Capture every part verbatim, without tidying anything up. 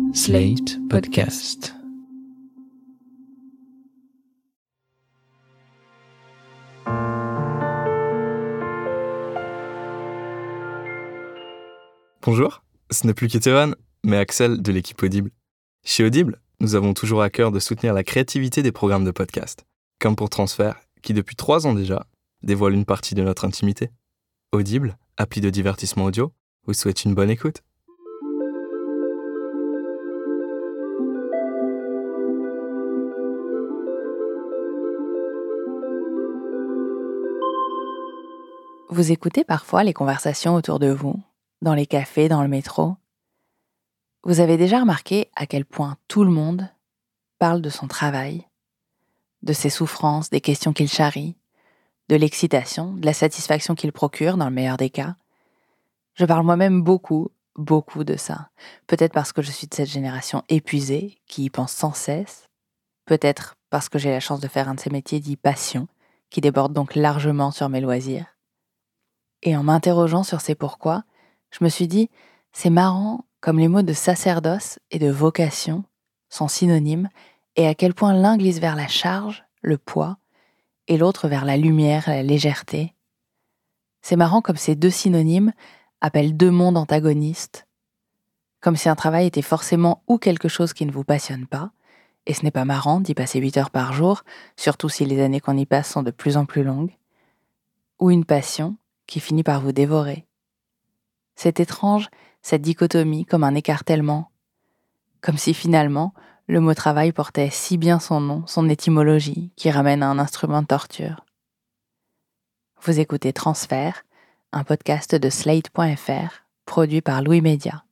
Slate Podcast. Bonjour, ce n'est plus Kétévan, mais Axel de l'équipe Audible. Chez Audible, nous avons toujours à cœur de soutenir la créativité des programmes de podcast, comme pour Transfert, qui depuis trois ans déjà, dévoile une partie de notre intimité. Audible, appli de divertissement audio, vous souhaite une bonne écoute. Vous écoutez parfois les conversations autour de vous, dans les cafés, dans le métro. Vous avez déjà remarqué à quel point tout le monde parle de son travail, de ses souffrances, des questions qu'il charrie, de l'excitation, de la satisfaction qu'il procure dans le meilleur des cas. Je parle moi-même beaucoup, beaucoup de ça. Peut-être parce que je suis de cette génération épuisée, qui y pense sans cesse. Peut-être parce que j'ai la chance de faire un de ces métiers dits passion, qui déborde donc largement sur mes loisirs. Et en m'interrogeant sur ces pourquoi, je me suis dit, c'est marrant comme les mots de sacerdoce et de vocation sont synonymes et à quel point l'un glisse vers la charge, le poids, et l'autre vers la lumière, la légèreté. C'est marrant comme ces deux synonymes appellent deux mondes antagonistes, comme si un travail était forcément ou quelque chose qui ne vous passionne pas, et ce n'est pas marrant d'y passer huit heures par jour, surtout si les années qu'on y passe sont de plus en plus longues, ou une passion qui finit par vous dévorer. C'est étrange, cette dichotomie, comme un écartèlement, comme si finalement, le mot travail portait si bien son nom, son étymologie, qui ramène à un instrument de torture. Vous écoutez Transfert, un podcast de Slate point F R, produit par Louis Média.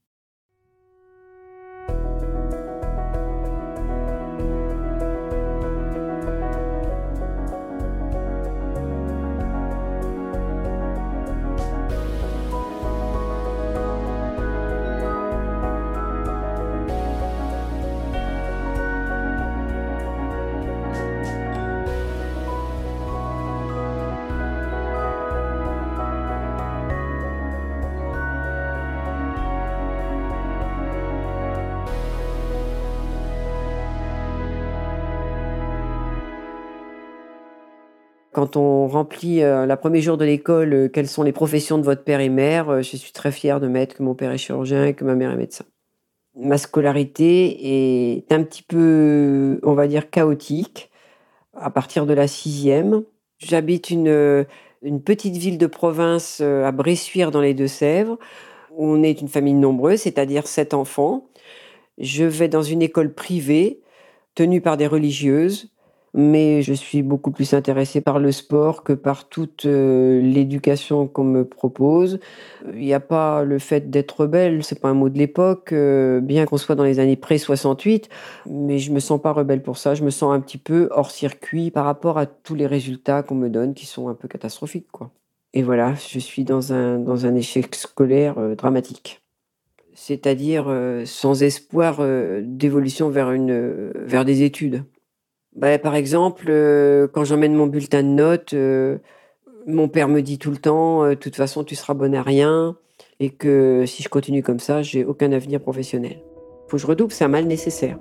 Quand on remplit euh, la premier jour de l'école, euh, quelles sont les professions de votre père et mère, euh, je suis très fière de mettre que mon père est chirurgien et que ma mère est médecin. Ma scolarité est un petit peu, on va dire, chaotique. À partir de la sixième, j'habite une, une petite ville de province euh, à Bressuire dans les Deux-Sèvres. On est une famille nombreuse, c'est-à-dire sept enfants. Je vais dans une école privée tenue par des religieuses. Mais je suis beaucoup plus intéressée par le sport que par toute euh, l'éducation qu'on me propose. Il n'y a pas le fait d'être rebelle, c'est pas un mot de l'époque, euh, bien qu'on soit dans les années pré-soixante-huit, mais je me sens pas rebelle pour ça, je me sens un petit peu hors circuit par rapport à tous les résultats qu'on me donne qui sont un peu catastrophiques, quoi. Et voilà, je suis dans un, dans un échec scolaire euh, dramatique. C'est-à-dire euh, sans espoir euh, d'évolution vers, une, euh, vers des études. Bah, par exemple, euh, quand j'emmène mon bulletin de notes, euh, mon père me dit tout le temps euh, « de toute façon, tu seras bonne à rien » et que si je continue comme ça, j'ai aucun avenir professionnel. Faut que je redouble, c'est un mal nécessaire.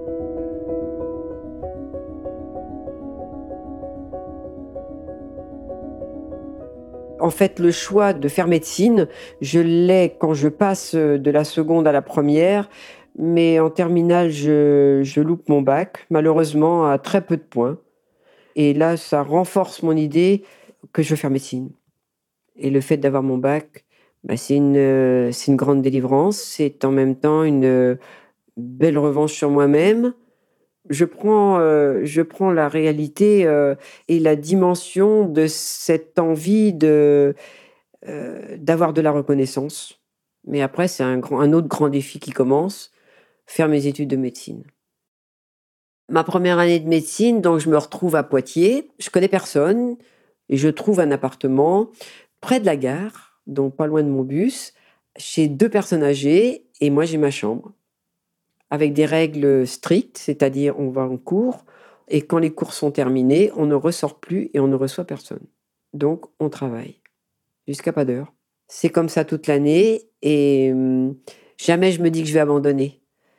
En fait, le choix de faire médecine, je l'ai quand je passe de la seconde à la première. Mais en terminale, je, je loupe mon bac, malheureusement à très peu de points. Et là, ça renforce mon idée que je veux faire médecine. Et le fait d'avoir mon bac, bah, c'est une, c'est une grande délivrance. C'est en même temps une belle revanche sur moi-même. Je prends, euh, je prends la réalité euh, et la dimension de cette envie de, euh, d'avoir de la reconnaissance. Mais après, c'est un, grand, un autre grand défi qui commence. Faire mes études de médecine. Ma première année de médecine, donc je me retrouve à Poitiers. Je connais personne et je trouve un appartement près de la gare, donc pas loin de mon bus, chez deux personnes âgées et moi j'ai ma chambre. Avec des règles strictes, c'est-à-dire on va en cours et quand les cours sont terminés, on ne ressort plus et on ne reçoit personne. Donc on travaille jusqu'à pas d'heure. C'est comme ça toute l'année et hum, jamais je me dis que je vais abandonner.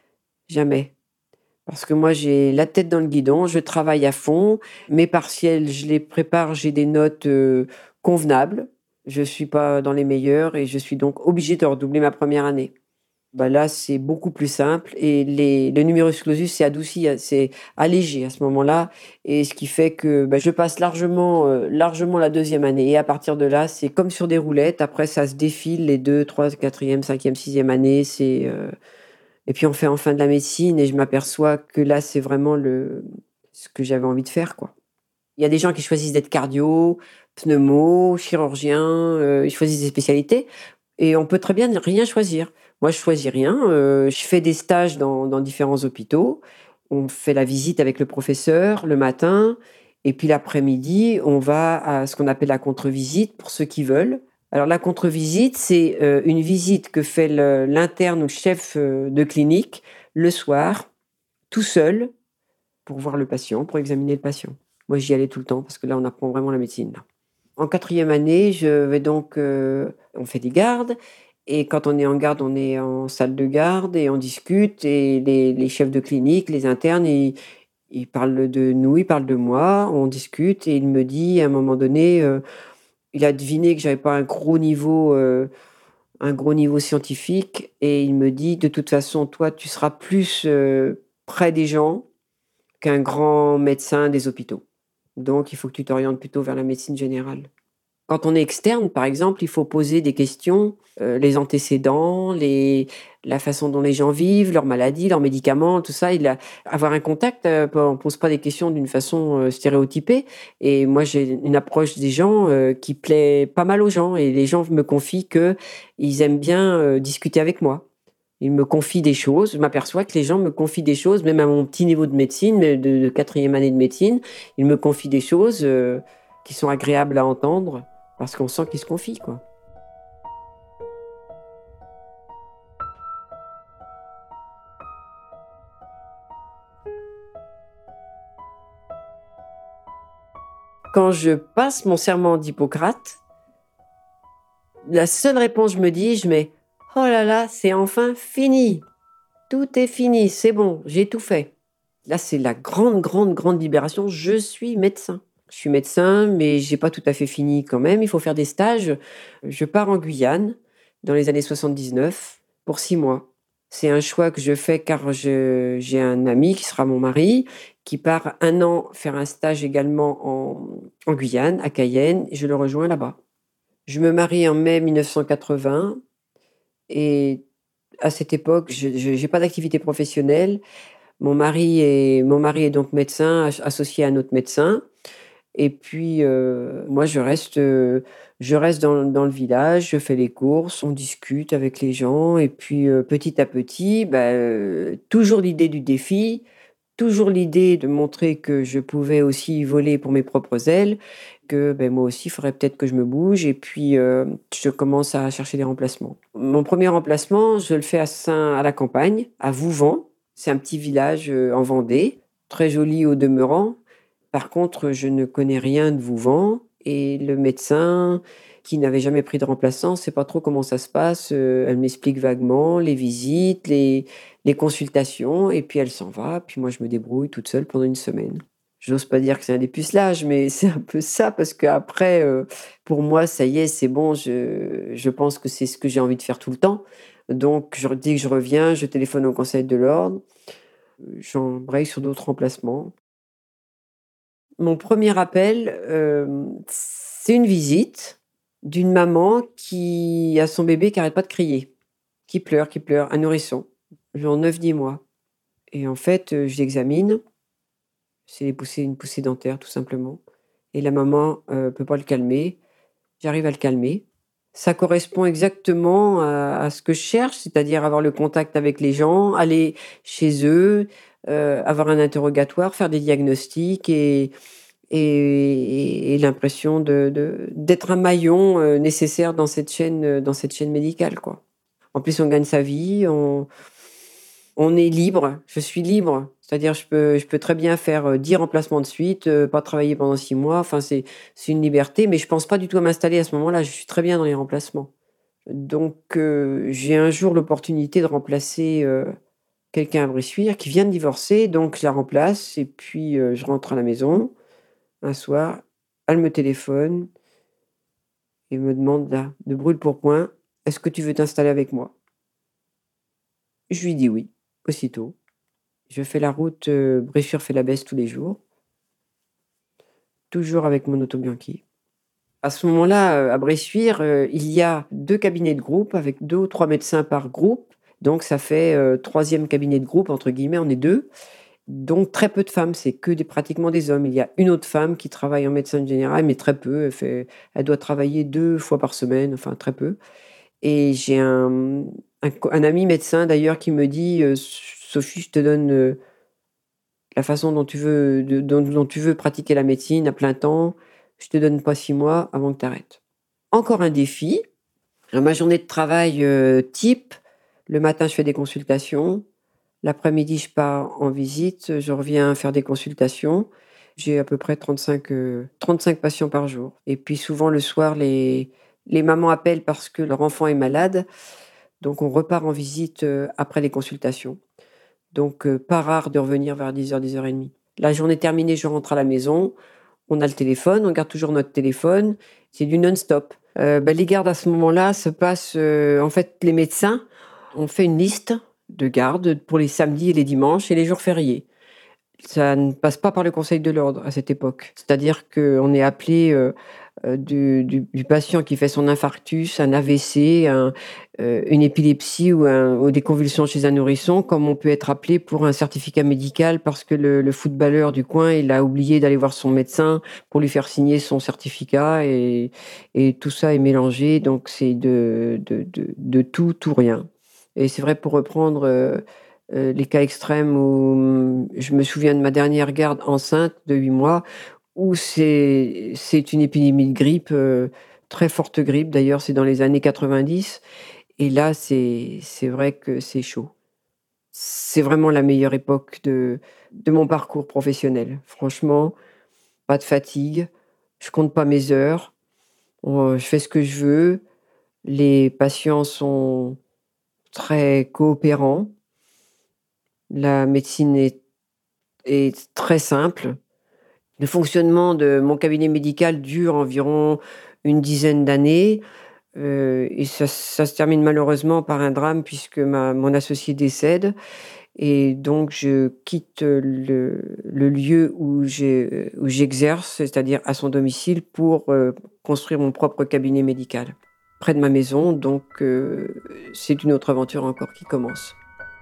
jamais. Parce que moi, j'ai la tête dans le guidon, je travaille à fond. Mes partiels, je les prépare, j'ai des notes euh, convenables. Je ne suis pas dans les meilleures et je suis donc obligée de redoubler ma première année. Bah là, c'est beaucoup plus simple et les, le numerus clausus c'est adouci, c'est allégé à ce moment-là. Et ce qui fait que bah, je passe largement, euh, largement la deuxième année. Et à partir de là, c'est comme sur des roulettes. Après, ça se défile les deux, trois, quatrième, cinquième, sixième année. C'est, euh, Et puis on fait enfin de la médecine et je m'aperçois que là, c'est vraiment le... ce que j'avais envie de faire, quoi. Il y a des gens qui choisissent d'être cardio, pneumo, chirurgien, euh, ils choisissent des spécialités et on peut très bien ne rien choisir. Moi, je choisis rien. euh, je fais des stages dans, dans différents hôpitaux. On fait la visite avec le professeur le matin et puis l'après-midi, on va à ce qu'on appelle la contre-visite pour ceux qui veulent. Alors la contre-visite, c'est euh, une visite que fait le- l'interne ou le chef euh, de clinique le soir, tout seul, pour voir le patient, pour examiner le patient. Moi, j'y allais tout le temps parce que là, on apprend vraiment la médecine, là. En quatrième année, je vais donc, euh, on fait des gardes. Et quand on est en garde, on est en salle de garde et on discute. Et les, les chefs de clinique, les internes, ils, ils parlent de nous, ils parlent de moi. On discute et il me dit à un moment donné, euh, il a deviné que j'avais pas un gros niveau, euh, un gros niveau scientifique. Et il me dit, de toute façon, toi, tu seras plus euh, près des gens qu'un grand médecin des hôpitaux. Donc, il faut que tu t'orientes plutôt vers la médecine générale. Quand on est externe, par exemple, il faut poser des questions, euh, les antécédents, les, la façon dont les gens vivent, leurs maladies, leurs médicaments, tout ça. Il a, avoir un contact, euh, on ne pose pas des questions d'une façon euh, stéréotypée. Et moi, j'ai une approche des gens euh, qui plaît pas mal aux gens. Et les gens me confient qu'ils aiment bien euh, discuter avec moi. Ils me confient des choses. Je m'aperçois que les gens me confient des choses, même à mon petit niveau de médecine, de, de quatrième année de médecine, ils me confient des choses euh, qui sont agréables à entendre. Parce qu'on sent qu'ils se confient, quoi. Quand je passe mon serment d'Hippocrate, la seule réponse que je me dis, je mets « Oh là là, c'est enfin fini. Tout est fini, c'est bon, j'ai tout fait. » Là, c'est la grande, grande, grande libération. Je suis médecin. Je suis médecin, mais j'ai pas tout à fait fini quand même. Il faut faire des stages. Je pars en Guyane dans les années soixante-dix-neuf pour six mois. C'est un choix que je fais car je, j'ai un ami qui sera mon mari, qui part un an faire un stage également en, en Guyane, à Cayenne, et je le rejoins là-bas. Je me marie en mai mille neuf cent quatre-vingts et à cette époque, je n'ai pas d'activité professionnelle. Mon mari est, mon mari est donc médecin, associé à un autre médecin. Et puis, euh, moi, je reste, euh, je reste dans, dans le village, je fais les courses, on discute avec les gens. Et puis, euh, petit à petit, bah, euh, toujours l'idée du défi, toujours l'idée de montrer que je pouvais aussi voler pour mes propres ailes, que ben, moi aussi, il faudrait peut-être que je me bouge. Et puis, euh, je commence à chercher des remplacements. Mon premier remplacement, je le fais à Saint, à la campagne, à Vouvant. C'est un petit village euh, en Vendée, très joli au demeurant. Par contre, je ne connais rien de Vouvant et le médecin qui n'avait jamais pris de remplaçant, ne sait pas trop comment ça se passe. Euh, elle m'explique vaguement les visites, les, les consultations et puis elle s'en va. Puis moi, je me débrouille toute seule pendant une semaine. Je n'ose pas dire que c'est un dépucelage, mais c'est un peu ça parce qu'après, euh, pour moi, ça y est, c'est bon. Je, je pense que c'est ce que j'ai envie de faire tout le temps. Donc, je, dès que je reviens, je téléphone au Conseil de l'Ordre. J'embraye sur d'autres remplacements. Mon premier appel, euh, c'est une visite d'une maman qui a son bébé qui n'arrête pas de crier, qui pleure, qui pleure, un nourrisson, genre neuf dix mois. Et en fait, euh, je l'examine, c'est les poussées, une poussée dentaire tout simplement. Et la maman ne euh, peut pas le calmer, j'arrive à le calmer. Ça correspond exactement à, à ce que je cherche, c'est-à-dire avoir le contact avec les gens, aller chez eux, euh, avoir un interrogatoire, faire des diagnostics et, et, et l'impression de, de, d'être un maillon euh, nécessaire dans cette chaîne, euh, dans cette chaîne médicale, quoi. En plus, on gagne sa vie, on, on est libre, je suis libre. C'est-à-dire, je peux, je peux très bien faire euh, dix remplacements de suite, euh, pas travailler pendant six mois. Enfin, c'est, c'est une liberté, mais je pense pas du tout à m'installer à ce moment-là. Je suis très bien dans les remplacements. Donc, euh, j'ai un jour l'opportunité de remplacer euh, quelqu'un à Bressuire qui vient de divorcer, donc je la remplace et puis euh, je rentre à la maison un soir, elle me téléphone et me demande là, de brûle pour point, est-ce que tu veux t'installer avec moi? Je lui dis oui, aussitôt. Je fais la route euh, Bressuire-Fès-la-Besse tous les jours, toujours avec mon auto Bianchi. À ce moment-là, euh, à Bressuire, euh, il y a deux cabinets de groupe avec deux ou trois médecins par groupe. Donc ça fait euh, troisième cabinet de groupe, entre guillemets, on est deux. Donc très peu de femmes, c'est que des, pratiquement des hommes. Il y a une autre femme qui travaille en médecine générale, mais très peu. Elle, fait, elle doit travailler deux fois par semaine, enfin très peu. Et j'ai un, un, un ami médecin d'ailleurs qui me dit euh, Sophie, je te donne euh, la façon dont tu, veux, de, dont, dont tu veux pratiquer la médecine à plein temps. Je te donne pas six mois avant que tu arrêtes. Encore un défi. Ma journée de travail euh, type, le matin je fais des consultations. L'après-midi, je pars en visite, je reviens faire des consultations. J'ai à peu près trente-cinq, euh, trente-cinq patients par jour. Et puis souvent, le soir, les, les mamans appellent parce que leur enfant est malade. Donc, on repart en visite euh, après les consultations. Donc, euh, pas rare de revenir vers dix heures, dix heures trente. La journée terminée, je rentre à la maison. On a le téléphone, on garde toujours notre téléphone. C'est du non-stop. Euh, ben, les gardes à ce moment-là se passent... Euh, en fait, les médecins ont fait une liste de garde pour les samedis et les dimanches et les jours fériés. Ça ne passe pas par le Conseil de l'ordre à cette époque. C'est-à-dire qu'on est appelé euh, euh, du, du, du patient qui fait son infarctus, un A V C, un, euh, une épilepsie ou, un, ou des convulsions chez un nourrisson, comme on peut être appelé pour un certificat médical parce que le, le footballeur du coin, il a oublié d'aller voir son médecin pour lui faire signer son certificat et, et tout ça est mélangé. Donc c'est de, de, de, de tout, tout rien. Et c'est vrai, pour reprendre euh, euh, les cas extrêmes où je me souviens de ma dernière garde enceinte de huit mois, où c'est, c'est une épidémie de grippe, euh, très forte grippe, d'ailleurs c'est dans les années quatre-vingt-dix, et là c'est, c'est vrai que c'est chaud. C'est vraiment la meilleure époque de, de mon parcours professionnel. Franchement, pas de fatigue, je compte pas mes heures, je fais ce que je veux, les patients sont très coopérant. La médecine est, est très simple. Le fonctionnement de mon cabinet médical dure environ une dizaine d'années. Euh, et ça, ça se termine malheureusement par un drame puisque ma, mon associé décède. Et donc, je quitte le, le lieu où, j'ai, où j'exerce, c'est-à-dire à son domicile, pour euh, construire mon propre cabinet médical près de ma maison. Donc, euh, c'est une autre aventure encore qui commence.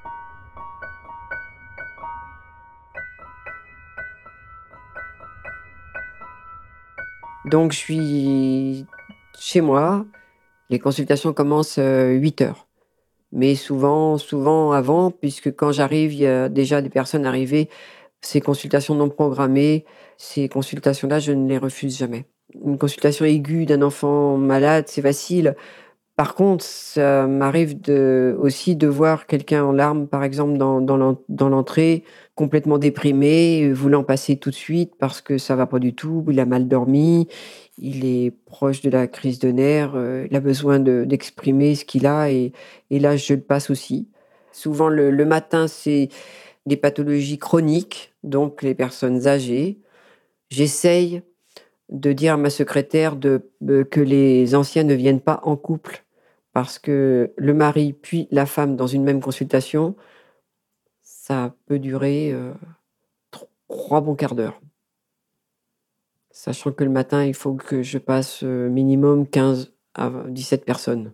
Donc, je suis chez moi. Les consultations commencent euh, huit heures. Mais souvent, souvent avant, puisque quand j'arrive, il y a déjà des personnes arrivées, ces consultations non programmées, ces consultations-là, je ne les refuse jamais. Une consultation aiguë d'un enfant malade, c'est facile. Par contre, ça m'arrive de, aussi de voir quelqu'un en larmes, par exemple, dans, dans, l'en, dans l'entrée, complètement déprimé, voulant passer tout de suite parce que ça va pas du tout, il a mal dormi, il est proche de la crise de nerfs, euh, il a besoin de, d'exprimer ce qu'il a et, et là, je le passe aussi. Souvent, le, le matin, c'est des pathologies chroniques, donc les personnes âgées. J'essaye de dire à ma secrétaire de, de, que les anciens ne viennent pas en couple parce que le mari puis la femme dans une même consultation, ça peut durer euh, trois bons quarts d'heure. Sachant que le matin, il faut que je passe euh, minimum quinze à dix-sept personnes.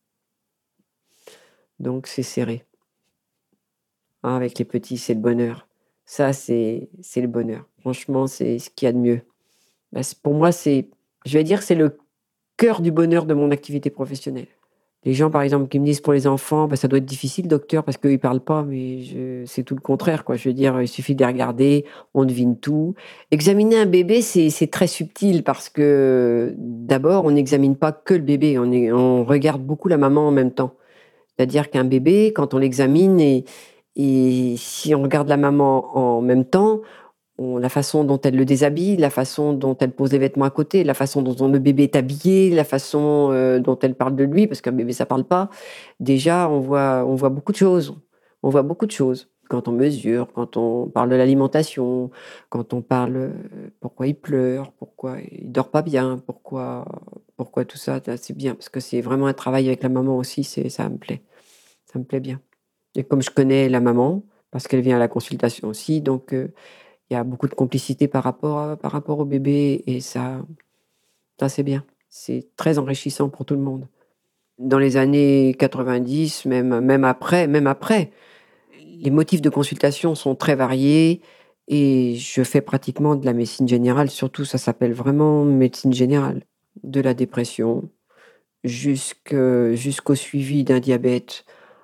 Donc c'est serré. Ah, avec les petits, c'est le bonheur. Ça, c'est, c'est le bonheur. Franchement, c'est ce qu'il y a de mieux. Là, pour moi, c'est, je vais dire, c'est le cœur du bonheur de mon activité professionnelle. Les gens, par exemple, qui me disent pour les enfants, bah, ça doit être difficile, docteur, parce qu'eux, ils parlent pas, mais je, c'est tout le contraire, quoi. Je veux dire, il suffit de les regarder, on devine tout. Examiner un bébé, c'est, c'est très subtil, parce que d'abord, on n'examine pas que le bébé, on, est, on regarde beaucoup la maman en même temps. C'est-à-dire qu'un bébé, quand on l'examine, et, et si on regarde la maman en même temps, on, la façon dont elle le déshabille, la façon dont elle pose les vêtements à côté, la façon dont le bébé est habillé, la façon euh, dont elle parle de lui, parce qu'un bébé, ça parle pas. Déjà, on voit, on voit beaucoup de choses. On voit beaucoup de choses. Quand on mesure, quand on parle de l'alimentation, quand on parle euh, pourquoi il pleure, pourquoi il dort pas bien, pourquoi, pourquoi tout ça, c'est bien. Parce que c'est vraiment un travail avec la maman aussi, c'est, ça me plaît. Ça me plaît bien. Et comme je connais la maman, parce qu'elle vient à la consultation aussi, donc euh, il y a beaucoup de complicité par rapport, à- par rapport au bébé et ça, ça c'est bien. C'est très enrichissant pour tout le monde. Dans les années quatre-vingt-dix, même, même après, même après, les motifs de consultation sont très variés et je fais pratiquement de la médecine générale, surtout ça s'appelle vraiment médecine générale, de la dépression jusque- jusqu'au suivi d'un diabète,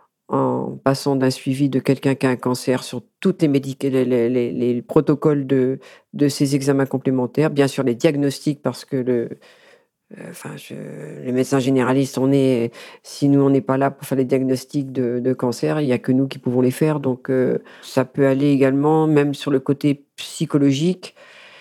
en passant d'un suivi de quelqu'un qui a un cancer sur tous les, médic- les, les- les- les protocoles de, de ces examens complémentaires, bien sûr les diagnostics parce que le, euh, enfin, je, les médecins généralistes, on est, si nous on n'est pas là pour faire les diagnostics de, de cancer, il n'y a que nous qui pouvons les faire. Donc euh, ça peut aller également, même sur le côté psychologique,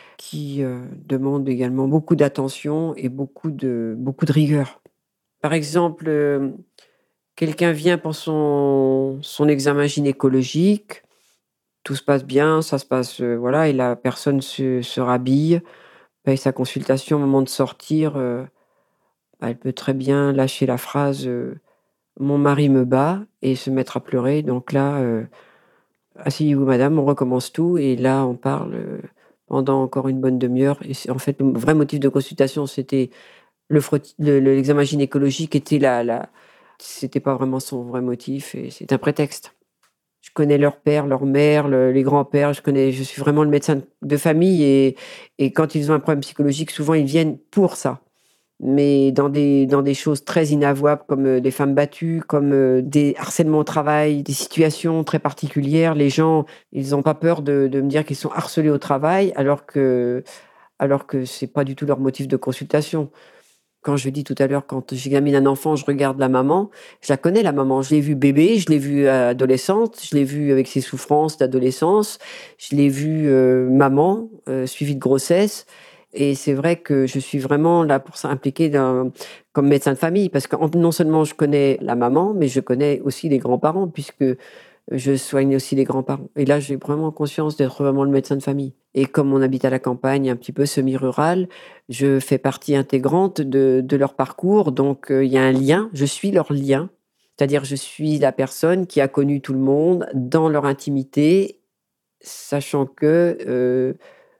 qui euh, demande également beaucoup d'attention et beaucoup de, beaucoup de rigueur. Par exemple, euh, quelqu'un vient pour son, son examen gynécologique, tout se passe bien, ça se passe, euh, voilà, et la personne se, se rhabille, paye sa consultation au moment de sortir. euh, Elle peut très bien lâcher la phrase, heu: «Mon mari me bat» et se mettre à pleurer. Donc là, heu: «Asseyez-vous madame, on recommence tout» et là, on parle, heu, pendant encore une bonne demi-heure et c'est en fait, le vrai motif de consultation, c'était le frott le le l'examen gynécologique était la la c'était pas vraiment son vrai motif et c'est un prétexte. Je connais leur père, leur mère, le les grands-pères, je connais je suis vraiment le médecin de famille et et quand ils ont un problème psychologique, souvent, ils viennent pour ça. Mais dans des dans des choses très inavouables comme, heu, des femmes battues, comme, heu, des harcèlements au travail, des situations très particulières. Les gens, ils ont pas peur de de me dire qu'ils sont harcelés au travail alors que alors que c'est pas du tout leur motif de consultation. Quand je dis tout à l'heure, quand j'examine un enfant, je regarde la maman, je la connais la maman. Je l'ai vue bébé, je l'ai vue adolescente, je l'ai vue avec ses souffrances d'adolescence, je l'ai vue, heu, maman, heu, suivie de grossesse et c'est vrai que je suis vraiment là pour ça impliquée dans comme médecin de famille parce que en non seulement je connais la maman, mais je connais aussi les grands-parents puisque je soigne aussi les grands-parents et là, j'ai vraiment conscience d'être vraiment le médecin de famille et comme on habite à la campagne, un petit peu semi-rurale, je fais partie intégrante de de leur parcours donc heu, il y a un lien, je suis leur lien. C'est-à-dire je suis la personne qui a connu tout le monde dans leur intimité, sachant que, heu,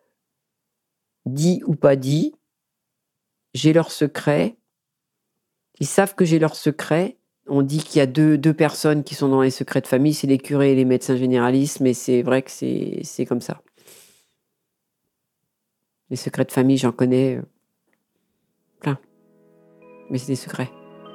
dit ou pas dit, j'ai leurs secrets. Ils savent que j'ai leurs secrets. On dit qu'il y a deux deux personnes qui sont dans les secrets de famille, c'est les curés et les médecins généralistes, mais c'est vrai que c'est c'est comme ça. Les secrets de famille, j'en connais, heu, plein, mais c'est des secrets.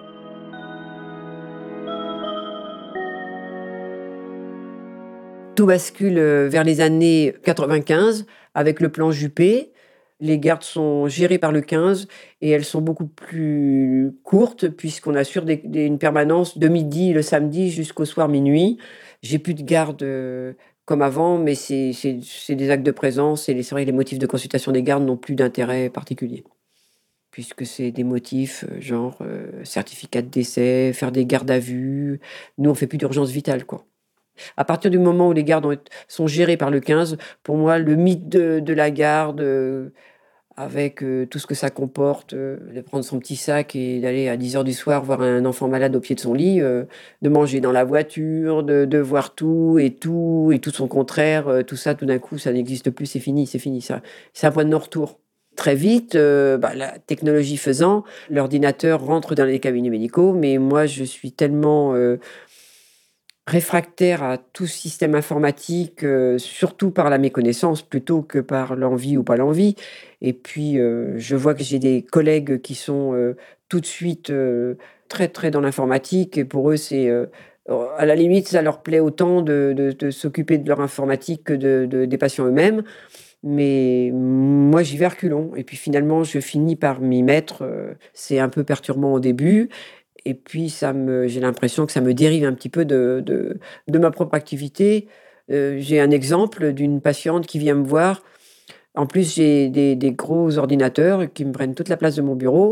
Tout bascule, heu, vers les années quatre-vingt-quinze avec le plan Juppé. Les gardes sont gérées par le quinze et elles sont beaucoup plus courtes puisqu'on assure des des une permanence de midi le samedi jusqu'au soir minuit. J'ai plus de garde, heu, comme avant, mais c'est c'est c'est des actes de présence et les c'est vrai que les motifs de consultation des gardes n'ont plus d'intérêt particulier. Puisque c'est des motifs, heu, genre, heu, certificat de décès, faire des gardes à vue. Nous, on fait plus d'urgence vitale, quoi. À partir du moment où les gardes ont ét sont gérés par le quinze, pour moi, le mythe de de la garde, heu, avec, heu, tout ce que ça comporte, heu, de prendre son petit sac et d'aller à dix heures du soir voir un enfant malade au pied de son lit, heu, de manger dans la voiture, de de voir tout et tout et tout son contraire, heu, tout ça, tout d'un coup, ça n'existe plus, c'est fini, c'est fini, ça c'est un point de non-retour. Très vite, heu, bah, la technologie faisant, l'ordinateur rentre dans les cabinets médicaux, mais moi, je suis tellement, heu réfractaire à tout système informatique, heu, surtout par la méconnaissance plutôt que par l'envie ou pas l'envie et puis, heu, je vois que j'ai des collègues qui sont, heu, tout de suite, heu, très, très dans l'informatique et pour eux c'est, heu, à la limite ça leur plaît autant de de de s'occuper de leur informatique que de de des patients eux-mêmes. Mais moi j'y vais à reculons et puis finalement je finis par m'y mettre, heu, c'est un peu perturbant au début et puis ça me j'ai l'impression que ça me dérive un petit peu de de de ma propre activité. Heu, j'ai un exemple d'une patiente qui vient me voir. En plus, j'ai des des gros ordinateurs qui me prennent toute la place de mon bureau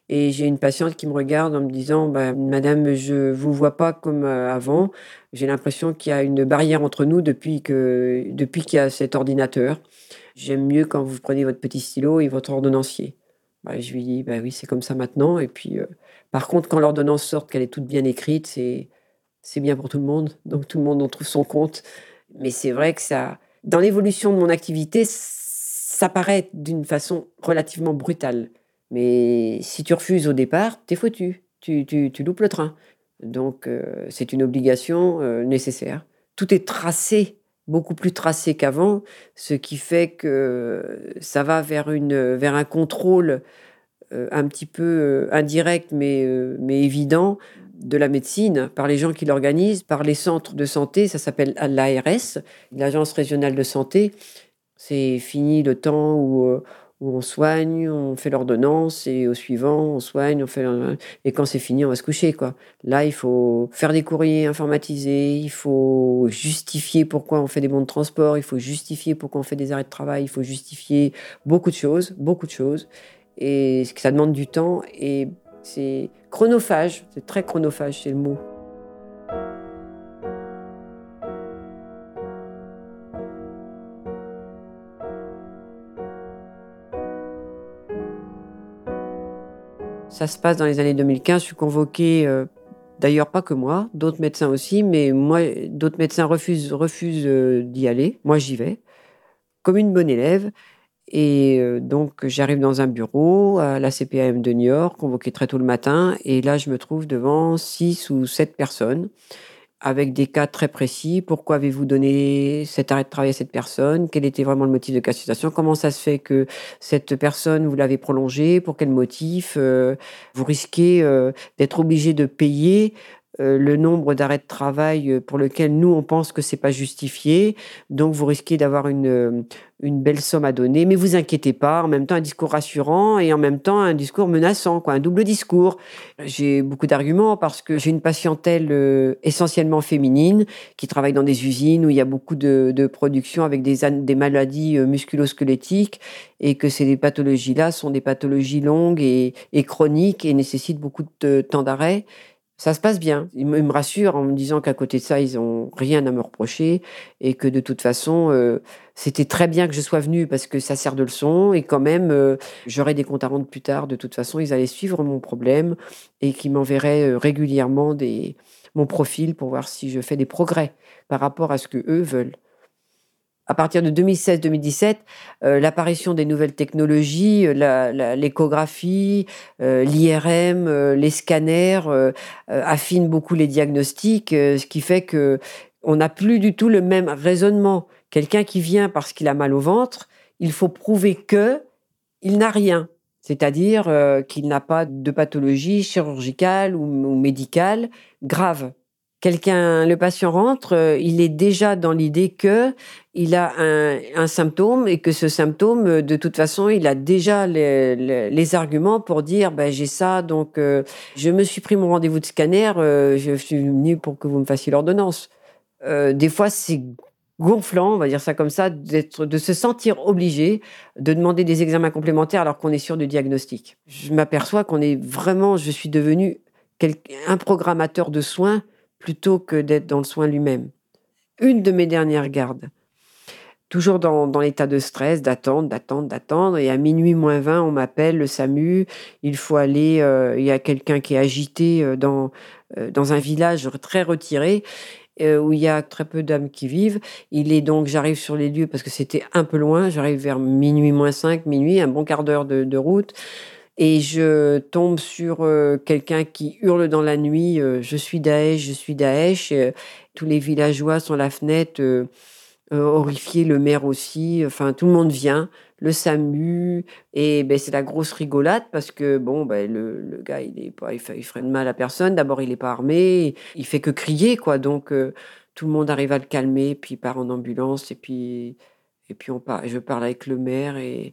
Et j'ai une patiente qui me regarde en me disant bah, « Madame, je ne vous vois pas comme euh, avant. J'ai l'impression qu'il y a une barrière entre nous depuis, que, depuis qu'il y a cet ordinateur. J'aime mieux quand vous prenez votre petit stylo et votre ordonnancier. » Bah, je lui dis bah, « Oui, c'est comme ça maintenant. » Et puis, euh, par contre, quand l'ordonnance sort, qu'elle est toute bien écrite, c'est, c'est bien pour tout le monde. Donc, tout le monde en trouve son compte. Mais c'est vrai que ça, dans l'évolution de mon activité, ça paraît d'une façon relativement brutale. Mais si tu refuses au départ, t'es foutu. Tu, tu, tu loupes le train. Donc, euh, c'est une obligation euh, nécessaire. Tout est tracé, beaucoup plus tracé qu'avant, ce qui fait que ça va vers, une, vers un contrôle euh, un petit peu euh, indirect, mais, euh, mais évident, de la médecine, par les gens qui l'organisent, par les centres de santé. Ça s'appelle l'A R S, l'Agence régionale de santé. C'est fini le temps où, euh, où on soigne, on fait l'ordonnance, et au suivant, on soigne, on fait et quand c'est fini, on va se coucher, quoi. Là, il faut faire des courriers informatisés, il faut justifier pourquoi on fait des bons de transport, il faut justifier pourquoi on fait des arrêts de travail, il faut justifier beaucoup de choses, beaucoup de choses. Et ça demande du temps et c'est chronophage, c'est très chronophage, c'est le mot. Ça se passe dans les années deux mille quinze, je suis convoquée, euh, d'ailleurs pas que moi, d'autres médecins aussi, mais moi, d'autres médecins refusent, refusent euh, d'y aller. Moi, j'y vais, comme une bonne élève. Et euh, donc, j'arrive dans un bureau à la C P A M de Niort, convoquée très tôt le matin, et là, je me trouve devant six ou sept personnes, avec des cas très précis. Pourquoi avez-vous donné cet arrêt de travail à cette personne? Quel était vraiment le motif de cassation? Comment ça se fait que cette personne, vous l'avez prolongée? Pour quel motif? euh, Vous risquez euh, d'être obligé de payer euh, le nombre d'arrêts de travail pour lequel nous, on pense que c'est pas justifié. Donc, vous risquez d'avoir une, euh, une belle somme à donner. Mais vous inquiétez pas, en même temps, un discours rassurant et en même temps, un discours menaçant, quoi, un double discours. J'ai beaucoup d'arguments parce que j'ai une patientèle euh, essentiellement féminine qui travaille dans des usines où il y a beaucoup de, de production avec des, an- des maladies euh, musculo-squelettiques et que ces pathologies-là sont des pathologies longues et, et chroniques et nécessitent beaucoup de temps d'arrêt. Ça se passe bien. Ils me, ils me rassurent en me disant qu'à côté de ça, ils n'ont rien à me reprocher et que de toute façon, euh, c'était très bien que je sois venue parce que ça sert de leçon et quand même, euh, j'aurai des comptes à rendre plus tard. De toute façon, ils allaient suivre mon problème et qu'ils m'enverraient euh, régulièrement des, mon profil pour voir si je fais des progrès par rapport à ce que eux veulent. À partir de deux mille seize deux mille dix-sept, euh, l'apparition des nouvelles technologies, euh, la, la, l'échographie, euh, l'I R M, euh, les scanners euh, euh, affinent beaucoup les diagnostics, euh, ce qui fait que on n'a plus du tout le même raisonnement. Quelqu'un qui vient parce qu'il a mal au ventre, il faut prouver que il n'a rien, c'est-à-dire euh, qu'il n'a pas de pathologie chirurgicale ou, ou médicale grave. Quelqu'un, le patient rentre, euh, il est déjà dans l'idée que il a un, un symptôme et que ce symptôme, euh, de toute façon, il a déjà les, les, les arguments pour dire ben, j'ai ça, donc euh, je me suis pris mon rendez-vous de scanner, euh, je suis venu pour que vous me fassiez l'ordonnance. Euh, des fois, c'est gonflant, on va dire ça comme ça, d'être, de se sentir obligé de demander des examens complémentaires alors qu'on est sûr du diagnostic. Je m'aperçois qu'on est vraiment, je suis devenu quel, un programmateur de soins plutôt que d'être dans le soin lui-même. Une de mes dernières gardes, toujours dans, dans l'état de stress, d'attendre, d'attendre, d'attendre, et à minuit moins vingt, on m'appelle, le SAMU, il faut aller, euh, il y a quelqu'un qui est agité euh, dans, euh, dans un village très retiré, euh, où il y a très peu d'âmes qui vivent. Il est donc, j'arrive sur les lieux parce que c'était un peu loin, j'arrive vers minuit moins cinq, minuit, un bon quart d'heure de, de route, et je tombe sur euh, quelqu'un qui hurle dans la nuit euh, « Je suis Daesh, je suis Daesh ». Tous les villageois sont à la fenêtre, euh, euh, horrifiés, le maire aussi. Enfin, tout le monde vient, le SAMU. Et ben, c'est la grosse rigolade parce que bon, ben, le, le gars, il est pas, il, fait, il ferait de mal à personne. D'abord, il n'est pas armé, il fait que crier, quoi. Donc, euh, tout le monde arrive à le calmer, puis il part en ambulance. Et puis, et puis on part, je parle avec le maire et...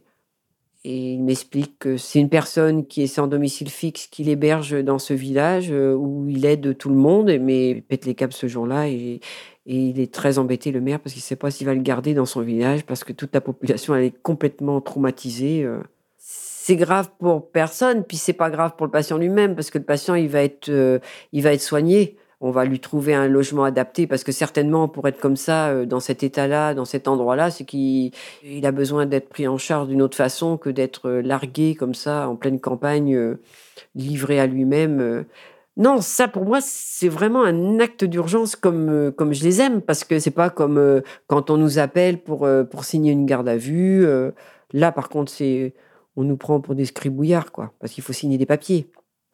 Et il m'explique que c'est une personne qui est sans domicile fixe, qui l'héberge dans ce village où il aide tout le monde, mais il pète les câbles ce jour-là et, et il est très embêté, le maire, parce qu'il ne sait pas s'il va le garder dans son village, parce que toute la population elle est complètement traumatisée. c'est grave pour personne, puis c'est pas grave pour le patient lui-même, parce que le patient, il va être, euh, il va être soigné. On va lui trouver un logement adapté, parce que certainement, pour être comme ça, euh, dans cet état-là, dans cet endroit-là, c'est qu'il il a besoin d'être pris en charge d'une autre façon que d'être euh, largué comme ça, en pleine campagne, euh, livré à lui-même. euh. Non, ça pour moi, c'est vraiment un acte d'urgence comme, euh, comme je les aime, parce que c'est pas comme euh, quand on nous appelle pour, euh, pour signer une garde à vue. euh. Là, par contre, c'est on nous prend pour des scribouillards, quoi, parce qu'il faut signer des papiers.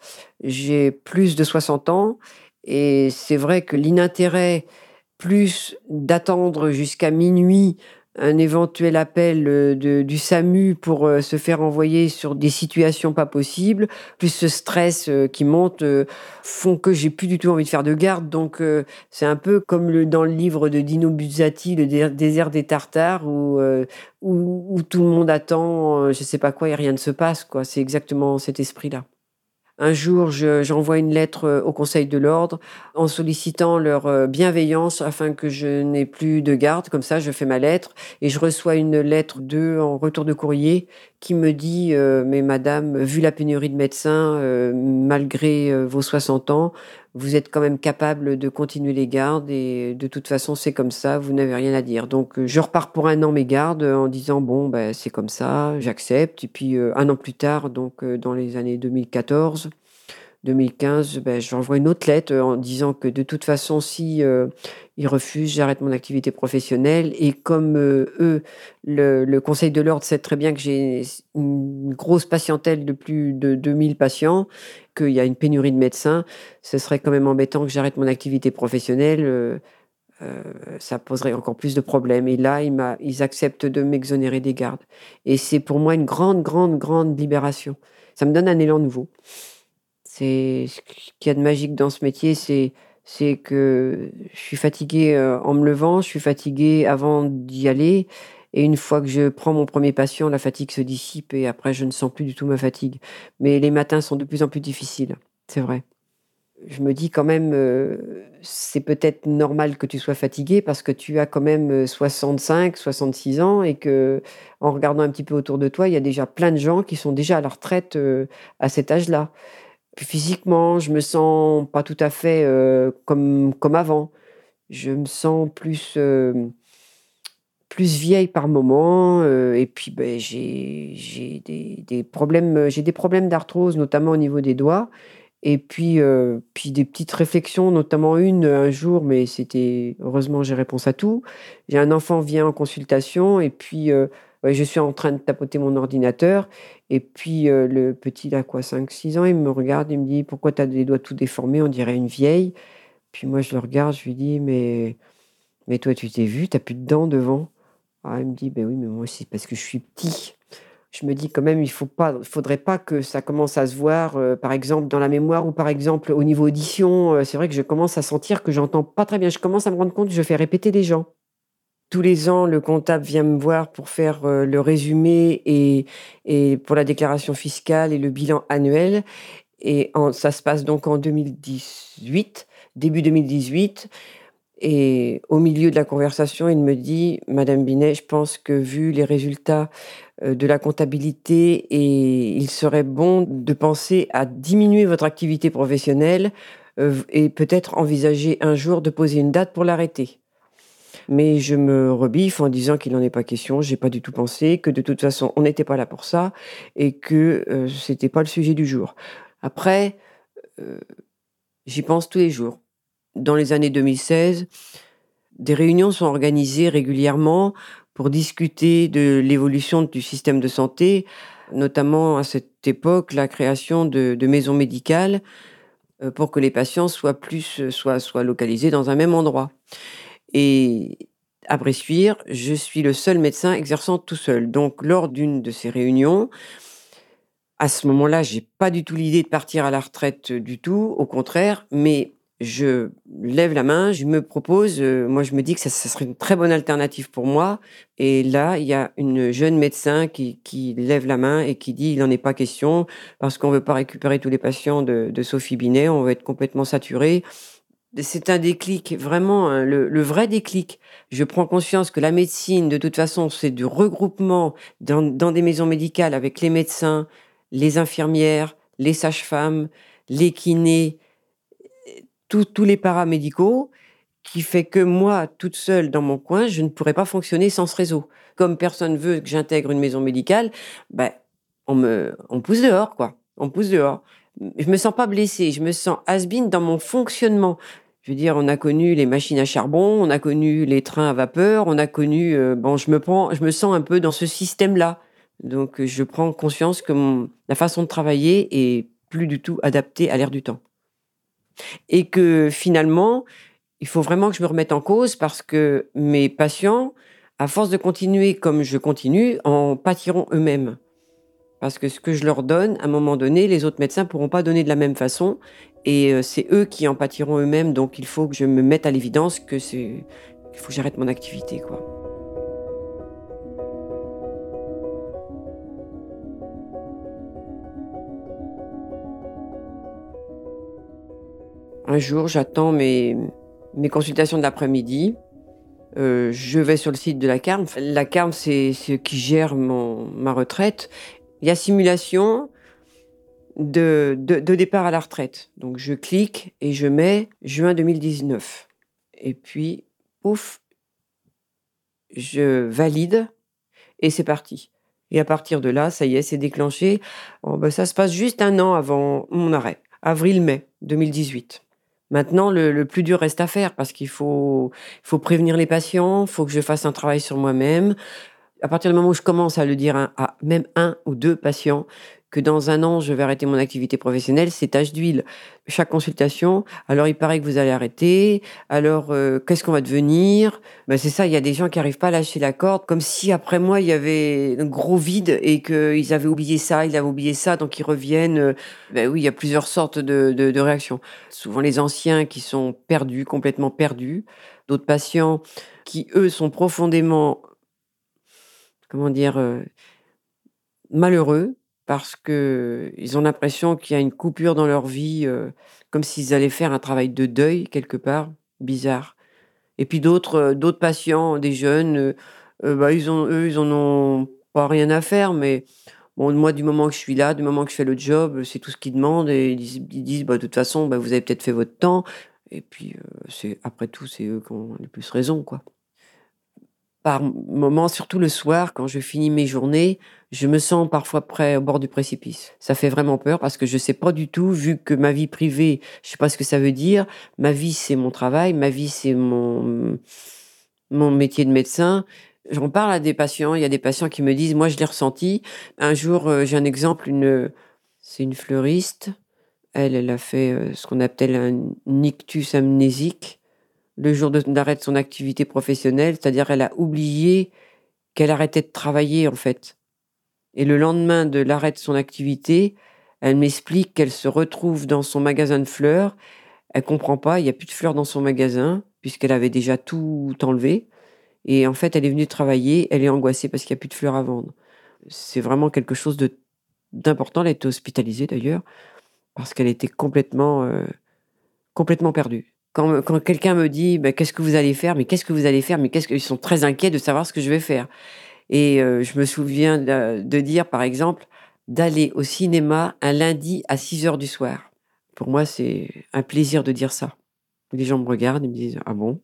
J'ai plus de soixante ans et c'est vrai que l'inintérêt, plus d'attendre jusqu'à minuit un éventuel appel euh, de, du SAMU pour euh, se faire envoyer sur des situations pas possibles, plus ce stress euh, qui monte, euh, font que j'ai plus du tout envie de faire de garde. Donc euh, c'est un peu comme le, dans le livre de Dino Buzzati, Le dé- désert des Tartares, où, euh, où, où tout le monde attend, euh, je sais pas quoi, et rien ne se passe, quoi. C'est exactement cet esprit-là. Un jour, je- j'envoie une lettre euh, au Conseil de l'Ordre en sollicitant leur euh, bienveillance afin que je n'ai plus de garde. Comme ça, je fais ma lettre et je reçois une lettre d'eux en retour de courrier qui me dit euh, Mais madame, vu la pénurie de médecins, euh, malgré euh, vos soixante ans, vous êtes quand même capable de continuer les gardes et de toute façon, c'est comme ça, vous n'avez rien à dire. Donc, euh, je repars pour un an mes gardes en disant Bon, ben, c'est comme ça, j'accepte. Et puis, euh, un an plus tard, donc euh, dans les années deux mille quatorze, deux mille quinze, ben, j'envoie une autre lettre euh, en disant que de toute façon, si euh, ils refusent, j'arrête mon activité professionnelle. Et comme euh, eux, le, le Conseil de l'Ordre sait très bien que j'ai une grosse patientèle de plus de deux mille patients, qu'il y a une pénurie de médecins, ce serait quand même embêtant que j'arrête mon activité professionnelle. euh, euh, ça poserait encore plus de problèmes. Et là, ils, m'a- ils acceptent de m'exonérer des gardes. Et c'est pour moi une grande, grande, grande libération. Ça me donne un élan nouveau. C'est ce qu'il y a de magique dans ce métier, c'est c'est que je suis fatiguée, heu, en me levant, je suis fatiguée avant d'y aller et une fois que je prends mon premier patient, la fatigue se dissipe et après je ne sens plus du tout ma fatigue. Mais les matins sont de plus en plus difficiles, c'est vrai. Je me dis quand même, heu, c'est peut-être normal que tu sois fatiguée parce que tu as quand même, heu, soixante-cinq soixante-six ans et que en regardant un petit peu autour de toi, il y a déjà plein de gens qui sont déjà à la retraite, heu, à cet âge-là. Puis physiquement, je me sens pas tout à fait, heu, comme comme avant. Je me sens plus, hem, plus vieille par moments, heu et puis, beh, j'ai j'ai des des problèmes, heu, j'ai des problèmes d'arthrose, notamment au niveau des doigts et puis, heu, puis des petites réflexions, notamment une, heu, un jour, mais c'était heureusement j'ai réponse à tout. J'ai un enfant vient en consultation et puis, heu, ouais, je suis en train de tapoter mon ordinateur et puis, heu, le petit, il a quoi, cinq six ans, il me regarde, il me dit: «Pourquoi tu as les doigts tout déformés? On dirait une vieille». Puis moi, je le regarde, je lui dis: «Mais mais toi, tu t'es vu? Tu as plus de dents devant?» Ah, il me dit: «Beh oui, mais moi, c'est parce que je suis petit». Je me dis quand même, il faut pas faudrait pas que ça commence à se voir, heu, par exemple dans la mémoire ou par exemple au niveau audition, heu, c'est vrai que je commence à sentir que j'entends pas très bien. Je commence à me rendre compte que je fais répéter les gens. Tous les ans, le comptable vient me voir pour faire, heu, le résumé et et pour la déclaration fiscale et le bilan annuel et en ça se passe donc en deux mille dix-huit, début deux mille dix-huit et au milieu de la conversation, il me dit: «Madame Binet, je pense que vu les résultats, heu, de la comptabilité et il serait bon de penser à diminuer votre activité professionnelle, heu, et peut-être envisager un jour de poser une date pour l'arrêter». Mais je me rebiffe en disant qu'il n'en est pas question, j'ai pas du tout pensé, que de toute façon on n'était pas là pour ça et que, heu, c'était pas le sujet du jour. Après, heu, j'y pense tous les jours. Dans les années deux mille seize, des réunions sont organisées régulièrement pour discuter de l'évolution du système de santé, notamment à cette époque, la création de de maisons médicales, heu, pour que les patients soient plus, heu, soient soient localisés dans un même endroit. Et à Bressuire, je suis le seul médecin exerçant tout seul. Donc lors d'une de ces réunions, à ce moment-là, j'ai pas du tout l'idée de partir à la retraite, heu, du tout, au contraire, mais je lève la main, je me propose, heu, moi je me dis que ça ça serait une très bonne alternative pour moi et là, il y a une jeune médecin qui qui lève la main et qui dit: «Il n'en est pas question parce qu'on veut pas récupérer tous les patients de de Sophie Binet, on va être complètement saturé». C'est un déclic, vraiment hein, le, le vrai déclic. Je prends conscience que la médecine, de toute façon, c'est du regroupement dans, dans des maisons médicales avec les médecins, les infirmières, les sages-femmes, les kinés, tous tous les paramédicaux, qui fait que moi, toute seule dans mon coin, je ne pourrais pas fonctionner sans ce réseau. Comme personne veut que j'intègre une maison médicale, ben, on me, on me pousse dehors, quoi. On me pousse dehors. Je me sens pas blessée, je me sens has-been dans mon fonctionnement. Je veux dire, on a connu les machines à charbon, on a connu les trains à vapeur, on a connu, euh, bon, je me prends, je me sens un peu dans ce système-là. Donc, je prends conscience que mon, la façon de travailler est plus du tout adaptée à l'ère du temps. Et que finalement, il faut vraiment que je me remette en cause parce que mes patients, à force de continuer comme je continue, en pâtiront eux-mêmes. Parce que ce que je leur donne, à un moment donné, les autres médecins ne pourront pas donner de la même façon. Et euh, c'est eux qui en pâtiront eux-mêmes. Donc il faut que je me mette à l'évidence que c'est, qu'il faut que j'arrête mon activité, quoi. Un jour, j'attends mes, mes consultations de l'après-midi. Euh, je vais sur le site de la Carme. La Carme, c'est ce qui gère mon, ma retraite. Il y a simulation de, de, de départ à la retraite. Donc, je clique et je mets juin deux mille dix-neuf. Et puis, pouf, je valide et c'est parti. Et à partir de là, ça y est, c'est déclenché. Oh, ben, ça se passe juste un an avant mon arrêt, avril-mai deux mille dix-huit. Maintenant, le, le plus dur reste à faire parce qu'il faut, il faut prévenir les patients, il faut que je fasse un travail sur moi-même. À partir du moment où je commence à le dire à, à même un ou deux patients, que dans un an, je vais arrêter mon activité professionnelle, c'est tache d'huile. Chaque consultation, alors il paraît que vous allez arrêter, alors euh, qu'est-ce qu'on va devenir? Ben, c'est ça, il y a des gens qui n'arrivent pas à lâcher la corde, comme si après moi, il y avait un gros vide et qu'ils avaient oublié ça, ils avaient oublié ça, donc ils reviennent. Ben oui, il y a plusieurs sortes de, de, de réactions. Souvent les anciens qui sont perdus, complètement perdus, d'autres patients qui, eux, sont profondément, comment dire, euh, malheureux, parce qu'ils ont l'impression qu'il y a une coupure dans leur vie, euh, comme s'ils allaient faire un travail de deuil quelque part, bizarre. Et puis d'autres, euh, d'autres patients, des jeunes, euh, euh, bah, ils ont, eux, ils en ont pas rien à faire, mais bon, moi, du moment que je suis là, du moment que je fais le job, c'est tout ce qu'ils demandent, et ils disent, ils disent bah, de toute façon, bah, vous avez peut-être fait votre temps, et puis euh, c'est, après tout, c'est eux qui ont le plus raison, quoi. Par moments, surtout le soir, quand je finis mes journées, je me sens parfois près au bord du précipice. Ça fait vraiment peur parce que je sais pas du tout, vu que ma vie privée, je sais pas ce que ça veut dire. Ma vie, c'est mon travail, ma vie, c'est mon, mon métier de médecin. J'en parle à des patients, il y a des patients qui me disent, moi je l'ai ressenti. Un jour, euh, j'ai un exemple, une, c'est une fleuriste. Elle, elle a fait euh, ce qu'on appelle un ictus amnésique. Le jour de, d'arrêt de son activité professionnelle, c'est-à-dire elle a oublié qu'elle arrêtait de travailler en fait. Et le lendemain de l'arrêt de son activité, elle m'explique qu'elle se retrouve dans son magasin de fleurs. Elle comprend pas, il n'y a plus de fleurs dans son magasin puisqu'elle avait déjà tout enlevé. Et en fait, elle est venue travailler, elle est angoissée parce qu'il n'y a plus de fleurs à vendre. C'est vraiment quelque chose de, d'important. Elle a été hospitalisée d'ailleurs parce qu'elle était complètement, euh, complètement perdue. Quand, quand quelqu'un me dit bah, « qu'est-ce que vous allez faire ?» Mais qu'est-ce que vous allez faire Mais qu'est-ce que... Ils sont très inquiets de savoir ce que je vais faire. Et euh, je me souviens de, de dire, par exemple, d'aller au cinéma un lundi à six heures du soir. Pour moi, c'est un plaisir de dire ça. Les gens me regardent et me disent « Ah bon ?»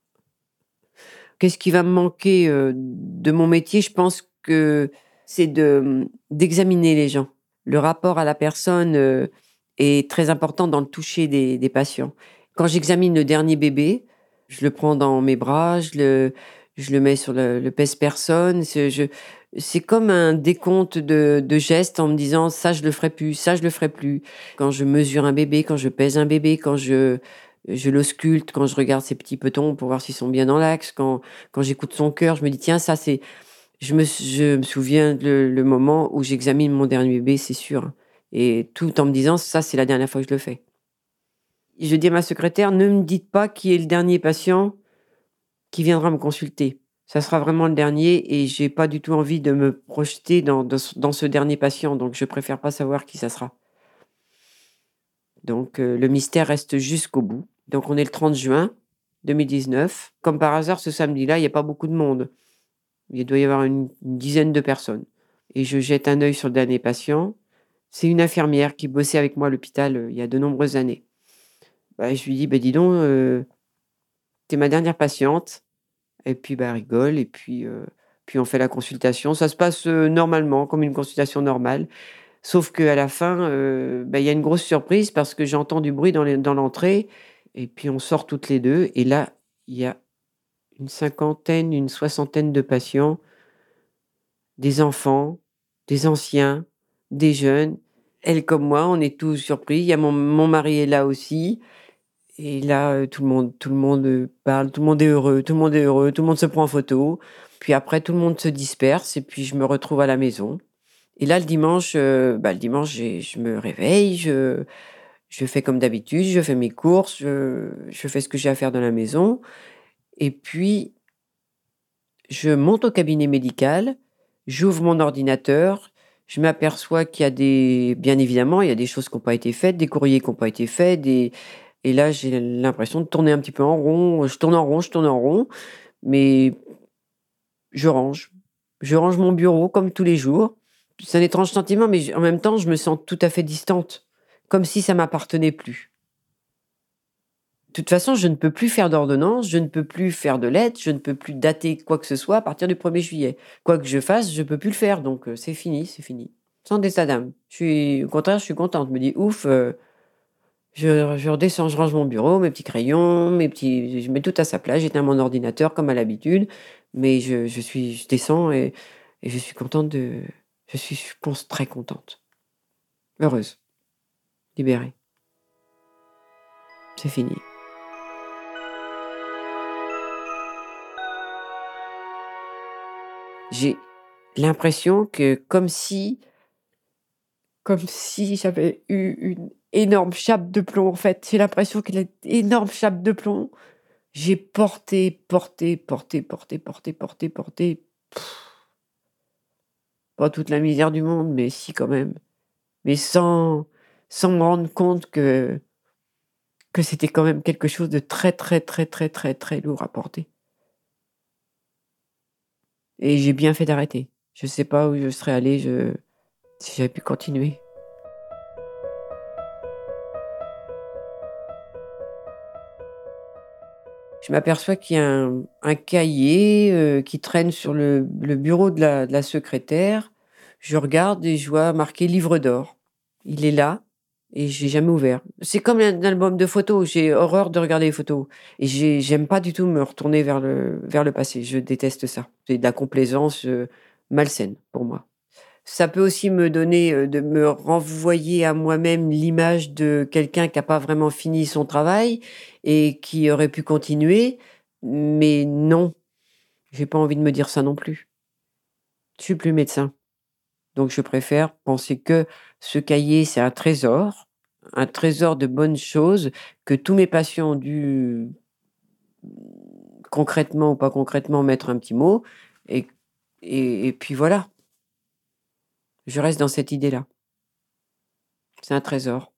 Qu'est-ce qui va me manquer euh, de mon métier? Je pense que c'est de, d'examiner les gens. Le rapport à la personne euh, est très important dans le toucher des, des patients. Quand j'examine le dernier bébé, je le prends dans mes bras, je le, je le mets sur le, le pèse-personne. C'est, je, c'est comme un décompte de, de gestes en me disant ça je le ferai plus, ça je le ferai plus. Quand je mesure un bébé, quand je pèse un bébé, quand je, je l'ausculte, quand je regarde ses petits petons pour voir s'ils sont bien dans l'axe, quand, quand j'écoute son cœur, je me dis tiens ça c'est... Je me, je me souviens le, le moment où j'examine mon dernier bébé, c'est sûr. Et tout en me disant ça c'est la dernière fois que je le fais. Je dis à ma secrétaire, ne me dites pas qui est le dernier patient qui viendra me consulter. Ça sera vraiment le dernier et j'ai pas du tout envie de me projeter dans, dans, dans ce dernier patient, donc je préfère pas savoir qui ça sera. Donc euh, le mystère reste jusqu'au bout. Donc on est le trente juin deux mille dix-neuf. Comme par hasard, ce samedi-là, il n'y a pas beaucoup de monde. Il doit y avoir une, une dizaine de personnes. Et je jette un œil sur le dernier patient. C'est une infirmière qui bossait avec moi à l'hôpital euh, il y a de nombreuses années. Bah, je lui dis, bah, dis donc, euh, t'es ma dernière patiente. Et puis, bah, elle rigole. Et puis, euh, puis, on fait la consultation. Ça se passe euh, normalement, comme une consultation normale. Sauf qu'à la fin, euh, bah, y a une grosse surprise parce que j'entends du bruit dans, les, dans l'entrée. Et puis, on sort toutes les deux. Et là, il y a une cinquantaine, une soixantaine de patients, des enfants, des anciens, des jeunes. Elle comme moi, on est tous surpris. Il y a mon, mon mari est là aussi. Et là, euh, tout le monde, tout le monde euh, parle, tout le monde est heureux, tout le monde est heureux, tout le monde se prend en photo. Puis après, tout le monde se disperse et puis je me retrouve à la maison. Et là, le dimanche, euh, bah, le dimanche, j'ai- je me réveille, je, je fais comme d'habitude, je fais mes courses, je, je fais ce que j'ai à faire dans la maison. Et puis, je monte au cabinet médical, j'ouvre mon ordinateur, je m'aperçois qu'il y a des, bien évidemment, il y a des choses qui n'ont pas été faites, des courriers qui n'ont pas été faits, des, et là, j'ai l'impression de tourner un petit peu en rond. Je tourne en rond, je tourne en rond, mais je range. Je range mon bureau comme tous les jours. C'est un étrange sentiment, mais en même temps, je me sens tout à fait distante, comme si ça m'appartenait plus. De toute façon, je ne peux plus faire d'ordonnance, je ne peux plus faire de lettres, je ne peux plus dater quoi que ce soit à partir du premier juillet. Quoi que je fasse, je ne peux plus le faire, donc euh, c'est fini, c'est fini. Sans état d'âme. Je suis, au contraire, je suis contente. Je me dis, ouf, euh, je, je redescends, je range mon bureau, mes petits crayons, mes petits, je mets tout à sa place, j'éteins mon ordinateur comme à l'habitude, mais je, je suis, je descends et, et je suis contente de, je suis, je pense, très contente. Heureuse. Libérée. C'est fini. J'ai l'impression que comme si, comme si j'avais eu une énorme chape de plomb, en fait. J'ai l'impression qu'elle est une énorme chape de plomb. J'ai porté, porté, porté, porté, porté, porté, porté. Pff, pas toute la misère du monde, mais si quand même. Mais sans, sans me rendre compte que, que c'était quand même quelque chose de très, très, très, très, très, très lourd à porter. Et j'ai bien fait d'arrêter. Je sais pas où je serais allée je... si j'avais pu continuer. Je m'aperçois qu'il y a un, un cahier euh, qui traîne sur le, le bureau de la, de la secrétaire. Je regarde et je vois marqué livre d'or. Il est là et je l'ai jamais ouvert. C'est comme un album de photos. J'ai horreur de regarder les photos. Et j'ai, j'aime pas du tout me retourner vers le, vers le passé. Je déteste ça. C'est de la complaisance euh, malsaine pour moi. Ça peut aussi me donner, euh, de me renvoyer à moi-même l'image de quelqu'un qui n'a pas vraiment fini son travail et qui aurait pu continuer. Mais non, j'ai pas envie de me dire ça non plus. Je suis plus médecin. Donc je préfère penser que ce cahier, c'est un trésor, un trésor de bonnes choses que tous mes patients ont dû, concrètement ou pas concrètement, mettre un petit mot. Et, et, et puis voilà. Je reste dans cette idée-là. C'est un trésor.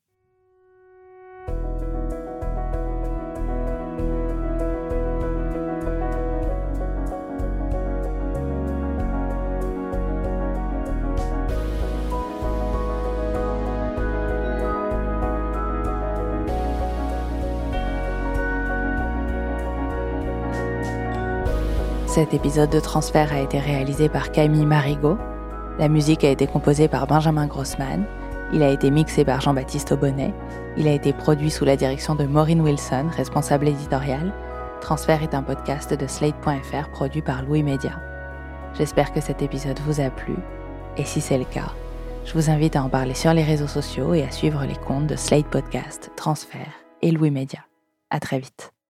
Cet épisode de Transfert a été réalisé par Camille Marigot. La musique a été composée par Benjamin Grossman. Il a été mixé par Jean-Baptiste Aubonnet. Il a été produit sous la direction de Maureen Wilson, responsable éditoriale. Transfert est un podcast de Slate point F R produit par Louis Média. J'espère que cet épisode vous a plu. Et si c'est le cas, je vous invite à en parler sur les réseaux sociaux et à suivre les comptes de Slate Podcast, Transfert et Louis Média. À très vite.